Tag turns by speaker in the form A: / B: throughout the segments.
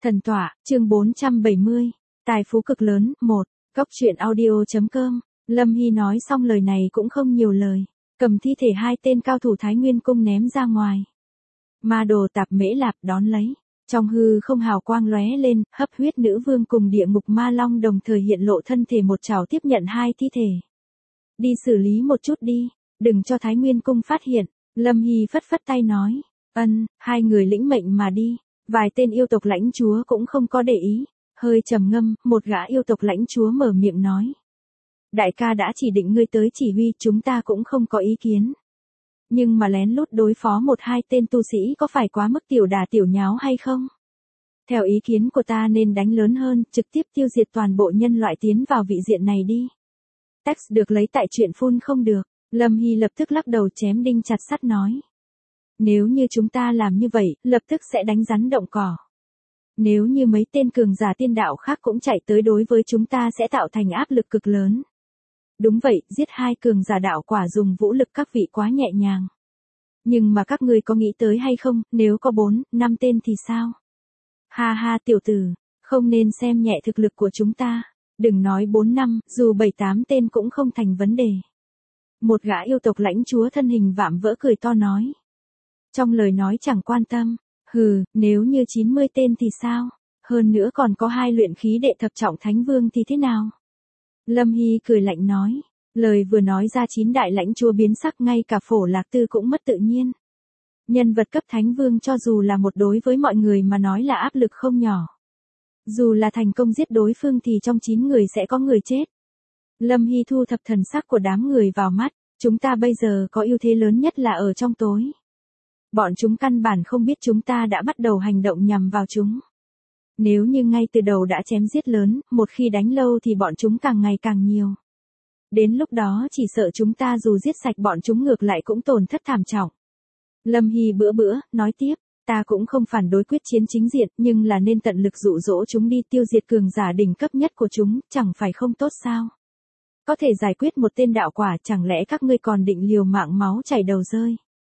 A: Thần tọa, chương 470. Tài phú cực lớn, 1. Góc truyện audio.com. Lâm Hy nói xong lời này cũng không nhiều lời. Cầm thi thể hai tên cao thủ Thái Nguyên Cung ném ra ngoài. Ma đồ Tạp Mễ Lạp đón lấy. Trong hư không hào quang lóe lên, Hấp Huyết Nữ Vương cùng Địa Ngục Ma Long đồng thời hiện lộ thân thể một chảo tiếp nhận hai thi thể. Đi xử lý một chút đi, đừng cho Thái Nguyên Cung phát hiện. Lâm Hy phất phất tay nói. Hai người lĩnh mệnh mà đi. Vài tên yêu tộc lãnh chúa cũng không có để ý, hơi trầm ngâm, một gã yêu tộc lãnh chúa mở miệng nói. Đại ca đã chỉ định ngươi tới chỉ huy, chúng ta cũng không có ý kiến. Nhưng mà lén lút đối phó một hai tên tu sĩ có phải quá mức tiểu đà tiểu nháo hay không? Theo ý kiến của ta nên đánh lớn hơn, trực tiếp tiêu diệt toàn bộ nhân loại tiến vào vị diện này đi. Text được lấy tại truyện phun không được, Lâm Hy lập tức lắc đầu chém đinh chặt sắt nói. Nếu như chúng ta làm như vậy, lập tức sẽ đánh rắn động cỏ. Nếu như mấy tên cường giả tiên đạo khác cũng chạy tới đối với chúng ta sẽ tạo thành áp lực cực lớn. Đúng vậy, giết hai cường giả đạo quả dùng vũ lực các vị quá nhẹ nhàng. Nhưng mà các ngươi có nghĩ tới hay không, nếu có 4, 5 tên thì sao? Ha ha tiểu tử, không nên xem nhẹ thực lực của chúng ta. Đừng nói 4 năm, dù 7-8 tên cũng không thành vấn đề. Một gã yêu tộc lãnh chúa thân hình vạm vỡ cười to nói. Trong lời nói chẳng quan tâm, nếu như 90 tên thì sao? Hơn nữa còn có 2 luyện khí đệ thập trọng thánh vương thì thế nào? Lâm Hy cười lạnh nói, lời vừa nói ra 9 đại lãnh chúa biến sắc, ngay cả Phổ Lạc Tư cũng mất tự nhiên. Nhân vật cấp thánh vương cho dù là một đối với mọi người mà nói là áp lực không nhỏ. Dù là thành công giết đối phương thì trong 9 người sẽ có người chết. Lâm Hy thu thập thần sắc của đám người vào mắt, chúng ta bây giờ có ưu thế lớn nhất là ở trong tối. Bọn chúng căn bản không biết chúng ta đã bắt đầu hành động nhằm vào chúng. Nếu như ngay từ đầu đã chém giết lớn, một khi đánh lâu thì bọn chúng càng ngày càng nhiều. Đến lúc đó chỉ sợ chúng ta dù giết sạch bọn chúng ngược lại cũng tổn thất thảm trọng. Lâm Hy bữa nói tiếp, ta cũng không phản đối quyết chiến chính diện, nhưng là nên tận lực dụ dỗ chúng đi tiêu diệt cường giả đỉnh cấp nhất của chúng, chẳng phải không tốt sao? Có thể giải quyết một tên đạo quả, chẳng lẽ các ngươi còn định liều mạng máu chảy đầu rơi?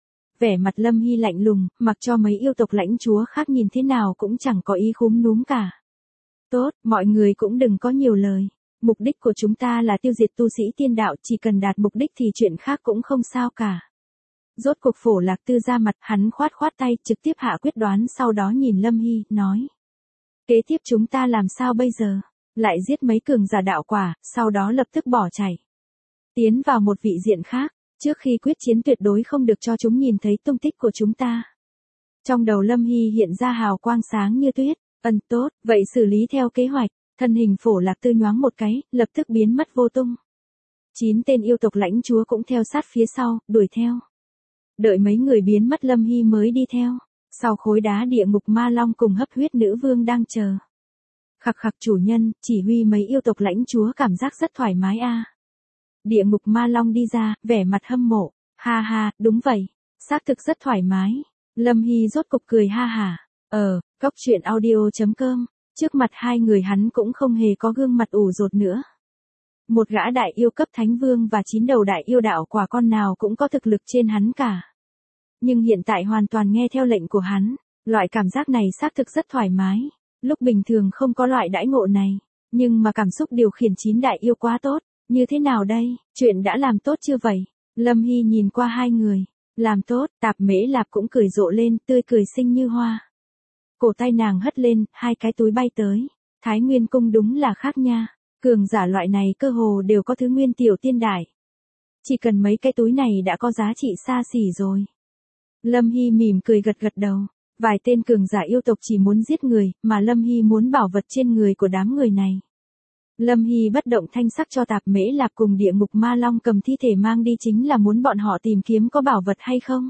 A: Vẻ mặt Lâm Hy lạnh lùng, mặc cho mấy yêu tộc lãnh chúa khác nhìn thế nào cũng chẳng có ý khúm núm cả. Tốt, mọi người cũng đừng có nhiều lời. Mục đích của chúng ta là tiêu diệt tu sĩ tiên đạo, chỉ cần đạt mục đích thì chuyện khác cũng không sao cả. Rốt cuộc Phổ Lạc Tư ra mặt, hắn khoát tay, trực tiếp hạ quyết đoán, sau đó nhìn Lâm Hy, nói. Kế tiếp chúng ta làm sao bây giờ? Lại giết mấy cường giả đạo quả, sau đó lập tức bỏ chạy. Tiến vào một vị diện khác. Trước khi quyết chiến tuyệt đối không được cho chúng nhìn thấy tung tích của chúng ta. Trong đầu Lâm Hy hiện ra hào quang sáng như tuyết. Tốt, vậy xử lý theo kế hoạch. Thân hình Phổ Lạc Tư nhoáng một cái, lập tức biến mất vô tung. 9 tên yêu tộc lãnh chúa cũng theo sát phía sau, đuổi theo. Đợi mấy người biến mất Lâm Hy mới đi theo. Sau khối đá Địa Ngục Ma Long cùng Hấp Huyết Nữ Vương đang chờ. Khặc chủ nhân, chỉ huy mấy yêu tộc lãnh chúa cảm giác rất thoải mái a. Địa Ngục Ma Long đi ra, vẻ mặt hâm mộ. Ha, đúng vậy. Xác thực rất thoải mái. Lâm Hy rốt cục cười ha hả. Góc truyện audio.com. Trước mặt hai người hắn cũng không hề có gương mặt ủ rột nữa. Một gã đại yêu cấp thánh vương và 9 đầu đại yêu đạo quả con nào cũng có thực lực trên hắn cả. Nhưng hiện tại hoàn toàn nghe theo lệnh của hắn. Loại cảm giác này xác thực rất thoải mái. Lúc bình thường không có loại đãi ngộ này. Nhưng mà cảm xúc điều khiển 9 đại yêu quá tốt. Như thế nào đây, chuyện đã làm tốt chưa vậy? Lâm Hy nhìn qua hai người. Làm tốt, Tạp Mễ Lạp cũng cười rộ lên, tươi cười xinh như hoa. Cổ tay nàng hất lên, 2 cái túi bay tới. Thái Nguyên Cung đúng là khác nha. Cường giả loại này cơ hồ đều có thứ nguyên tiểu tiên đại. Chỉ cần mấy cái túi này đã có giá trị xa xỉ rồi. Lâm Hy mỉm cười gật đầu. Vài tên cường giả yêu tộc chỉ muốn giết người, mà Lâm Hy muốn bảo vật trên người của đám người này. Lâm Hy bất động thanh sắc cho Tạp Mễ Lạp cùng Địa Ngục Ma Long cầm thi thể mang đi, chính là muốn bọn họ tìm kiếm có bảo vật hay không.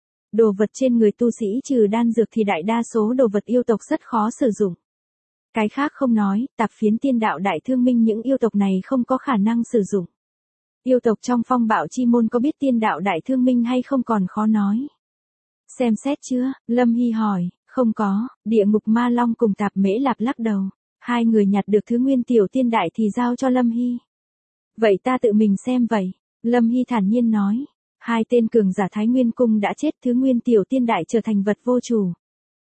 A: Đồ vật trên người tu sĩ trừ đan dược thì đại đa số đồ vật yêu tộc rất khó sử dụng. Cái khác không nói, Tạp Phiến Tiên Đạo Đại Thương Minh những yêu tộc này không có khả năng sử dụng. Yêu tộc trong Phong Bạo Chi Môn có biết Tiên Đạo Đại Thương Minh hay không còn khó nói. Xem xét chưa? Lâm Hy hỏi. Không có. Địa Ngục Ma Long cùng Tạp Mễ Lạp lắc đầu. Hai người nhặt được thứ nguyên tiểu tiên đại thì giao cho Lâm Hy. Vậy ta tự mình xem vậy. Lâm Hy thản nhiên nói. 2 tên cường giả Thái Nguyên Cung đã chết, thứ nguyên tiểu tiên đại trở thành vật vô chủ.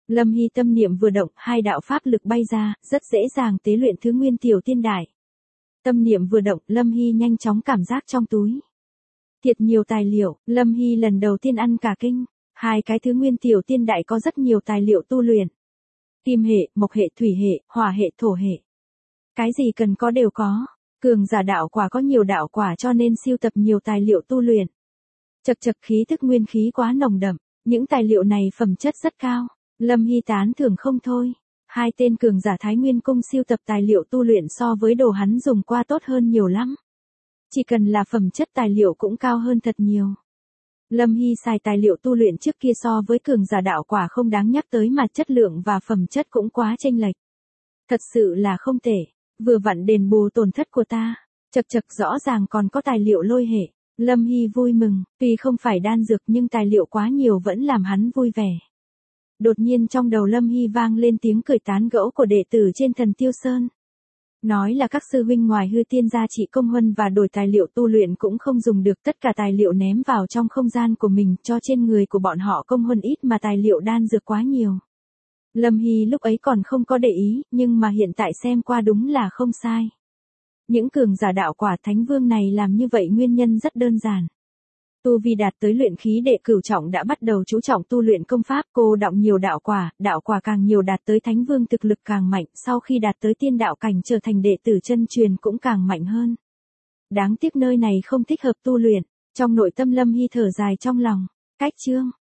A: Lâm Hy tâm niệm vừa động, hai đạo pháp lực bay ra, rất dễ dàng tế luyện thứ nguyên tiểu tiên đại. Tâm niệm vừa động, Lâm Hy nhanh chóng cảm giác trong túi. Thiệt nhiều tài liệu, Lâm Hy lần đầu tiên ăn cả kinh. Hai cái thứ nguyên tiểu tiên đại có rất nhiều tài liệu tu luyện. Kim hệ, mộc hệ, thủy hệ, hỏa hệ, thổ hệ. Cái gì cần có đều có. Cường giả đạo quả có nhiều đạo quả cho nên siêu tập nhiều tài liệu tu luyện. Chật chật khí thức nguyên khí quá nồng đậm, những tài liệu này phẩm chất rất cao. Lâm Hy tán thưởng không thôi. Hai tên cường giả Thái Nguyên Cung siêu tập tài liệu tu luyện so với đồ hắn dùng qua tốt hơn nhiều lắm. Chỉ cần là phẩm chất tài liệu cũng cao hơn thật nhiều. Lâm Hy xài tài liệu tu luyện trước kia so với cường giả đạo quả không đáng nhắc tới mà chất lượng và phẩm chất cũng quá chênh lệch. Thật sự là không tệ, vừa vặn đền bù tổn thất của ta. Chật chật rõ ràng còn có tài liệu lôi hệ. Lâm Hy vui mừng, tuy không phải đan dược nhưng tài liệu quá nhiều vẫn làm hắn vui vẻ. Đột nhiên trong đầu Lâm Hy vang lên tiếng cười tán gẫu của đệ tử trên Thần Tiêu Sơn. Nói là các sư huynh ngoài hư tiên gia trị công huân và đổi tài liệu tu luyện cũng không dùng được, tất cả tài liệu ném vào trong không gian của mình, cho trên người của bọn họ công huân ít mà tài liệu đan dược quá nhiều. Lâm Hy lúc ấy còn không có để ý, nhưng mà hiện tại xem qua đúng là không sai. Những cường giả đạo quả thánh vương này làm như vậy nguyên nhân rất đơn giản. Tu vi đạt tới luyện khí đệ cửu trọng đã bắt đầu chú trọng tu luyện công pháp, cô đọng nhiều đạo quả càng nhiều đạt tới thánh vương thực lực càng mạnh, sau khi đạt tới tiên đạo cảnh trở thành đệ tử chân truyền cũng càng mạnh hơn. Đáng tiếc nơi này không thích hợp tu luyện, trong nội tâm Lâm Hy thở dài trong lòng. Cách chương